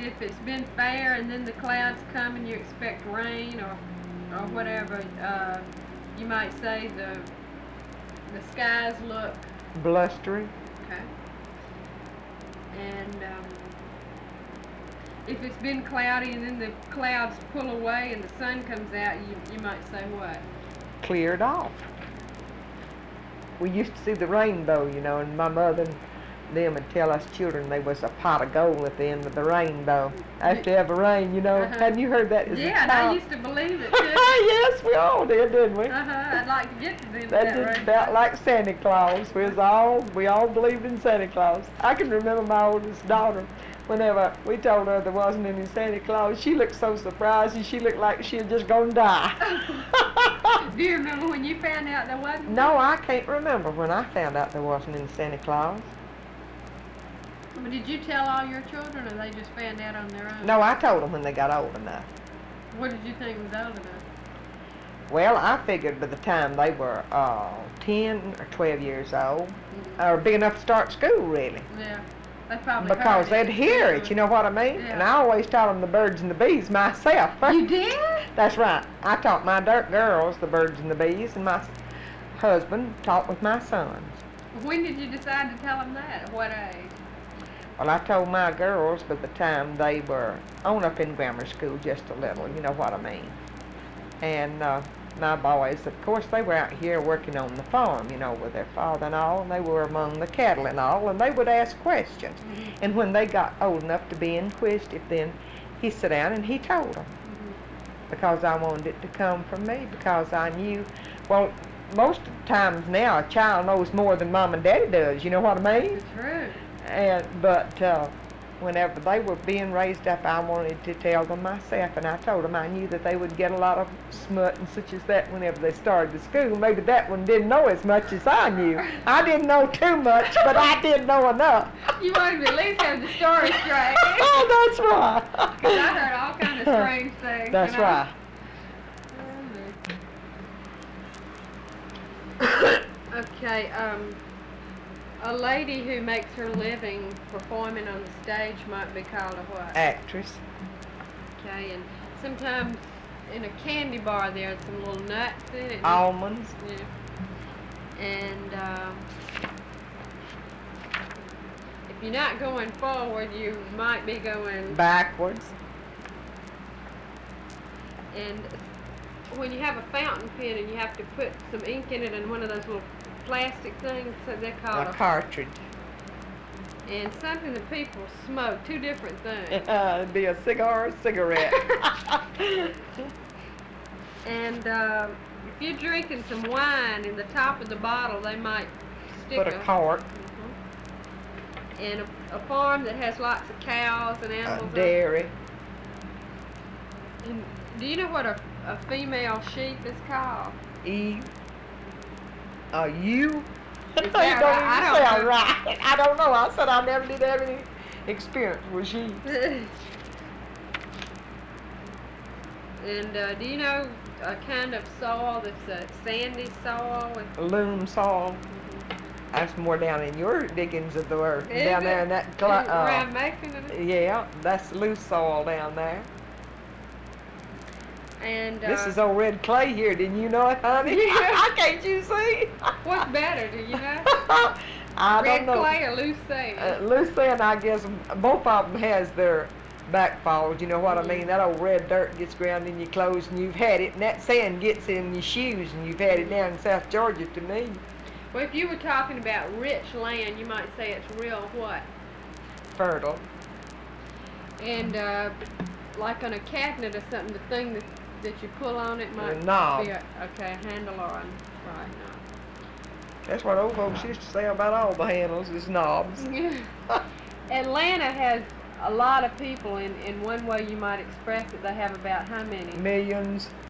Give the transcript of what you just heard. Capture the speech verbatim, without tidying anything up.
if it's been fair and then the clouds come and you expect rain or or whatever, uh, you might say the the skies look blustery. okay. And um, if it's been cloudy and then the clouds pull away and the sun comes out, you you might say what? Cleared off. We used to see the rainbow, you know, and my mother and them would tell us children there was a pot of gold at the end of the rainbow after every rain, you know. Uh-huh. Hadn't you heard that as Yeah, a and I child? used to believe it too. Yes, we all did, didn't we? Uh-huh. I'd like to get to the end of That that just rainbow. about like Santa Claus. We was all we all believed in Santa Claus. I can remember my oldest daughter. Whenever we told her there wasn't any Santa Claus, she looked so surprised and she looked like she had just gone to die. Do you remember when you found out there wasn't? No, I can't remember when I found out there wasn't any Santa Claus. But did you tell all your children, or they just found out on their own? No, I told them when they got old enough. What did you think was old enough? Well, I figured by the time they were uh, ten or twelve years old, Mm-hmm. or big enough to start school, really. Yeah, they probably Because heard they'd it. hear it, you know what I mean? Yeah. And I always taught them the birds and the bees myself. You did? That's right. I taught my dirt girls the birds and the bees, and my s- husband taught with my sons. When did you decide to tell them that? At what age? Well, I told my girls by the time they were on up in grammar school just a little, you know what I mean. And uh, my boys, of course, they were out here working on the farm, you know, with their father and all, and they were among the cattle and all, and they would ask questions. Mm-hmm. And when they got old enough to be inquisitive, then he sat down and he told them. Mm-hmm. Because I wanted it to come from me, because I knew, well, most of the times now a child knows more than mom and daddy does, you know what I mean? It's true. And but uh, whenever they were being raised up, I wanted to tell them myself, and I told them I knew that they would get a lot of smut and such as that whenever they started the school. Maybe that one didn't know as much as I knew. I didn't know too much, but I did know enough. You wanted to at least have the story straight. Oh, that's right. Because I heard all kinds of strange things. That's you know? right. Okay, um, a lady who makes her living performing on the stage might be called a what? Actress. Okay, and sometimes in a candy bar there's some little nuts in it. Almonds. Yeah. And um, if you're not going forward, you might be going Backwards. And when you have a fountain pen and you have to put some ink in it in one of those little plastic things, so they're called A a, cartridge. and something that people smoke, two different things. Uh, it'd be a cigar or a cigarette. And uh, if you're drinking some wine in the top of the bottle, they might stick Put a cork. Mhm. And a, a farm that has lots of cows and A animals. on- dairy. And do you know what a, a female sheep is called? Eve. Uh, you? Is You that don't right? I even don't sound know. right. I don't know. I said I never did have any experience with sheep. And uh, do you know a kind of soil that's a sandy soil with Loam soil. That's more down in your diggings of the earth. Is down there it? in that. Cl- uh, around Macon? And, yeah, that's loose soil down there. and uh, This is old red clay here. Didn't you know it, honey? Yeah. Can't you see? what's better? Do you know? I Red don't know. clay or loose sand? Uh, loose sand, I guess, both of them has their backfalls, you know what Mhm. I mean? That old red dirt gets ground in your clothes and you've had it, and that sand gets in your shoes and you've had it down in South Georgia to me. Well, if you were talking about rich land, you might say it's real what? Fertile. And uh, like on a cabinet or something, the thing that, that you pull on it might knob. be a, okay, a handle or a right That's what old folks used to say about all the handles is knobs. knob. Atlanta has a lot of people, in, in one way you might express it, they have about how many? Millions.